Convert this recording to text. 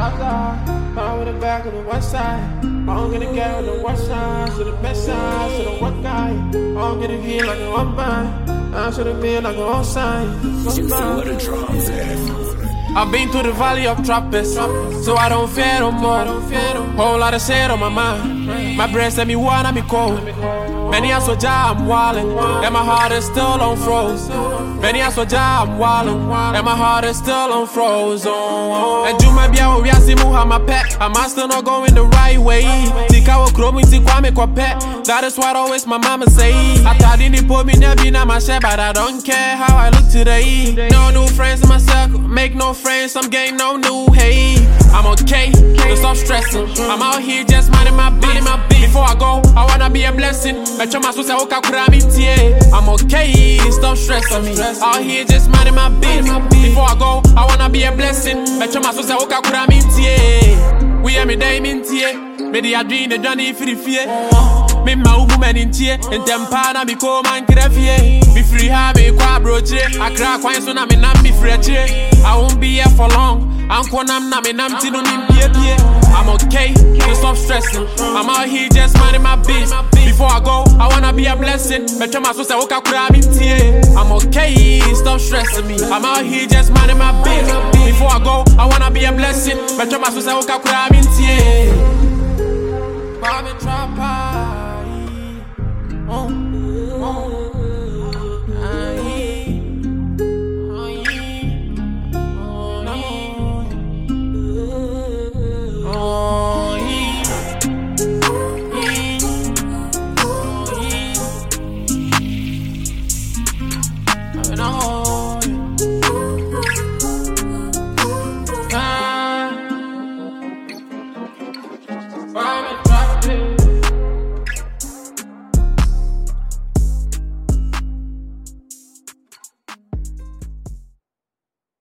Mine with the back on the west side. I don't get a get on the west side. To the best side, to the one guy. I don't get a feel like a one man. I should have been like a one sign. I've been through the valley of trappers, so I don't fear no more. Whole lot of shit on my mind. My brain said me one and me cold. Many I saw I'm wildin', and my heart is still on froze. Many I saw I'm wildin', and my heart is still on froze. And do my bia we see muha my pet. I'm still not going the right way. Tika wo kromi ti kwa me kwa pet. That is what always my mama say. I thought didn't put me never na my shit, but I don't care how I look today. No new friends in my circle, make no friends, I'm getting no new hate. I'm okay, don't stop stressing. I'm out here just minding my business. Before I go, I wanna be a blessing. I'm okay, stop stressing me. Out here just minding my business. Before I go, I wanna be a blessing. We are me day mintie. Maybe I dream the journey for the fear. Me ma woman in tear, and tempana me come and crefie. Be free, have me qua broche. I crack wine so na me nam be free. I won't be here for long. I'm konam na me nam tino ni pie. I'm okay, don't stop stressing. I'm out here just minding my business. Before I go, I wanna be a blessing. I'm okay, stop stressing me. I'm out here just minding my business. Before I go, I wanna be a blessing. I'm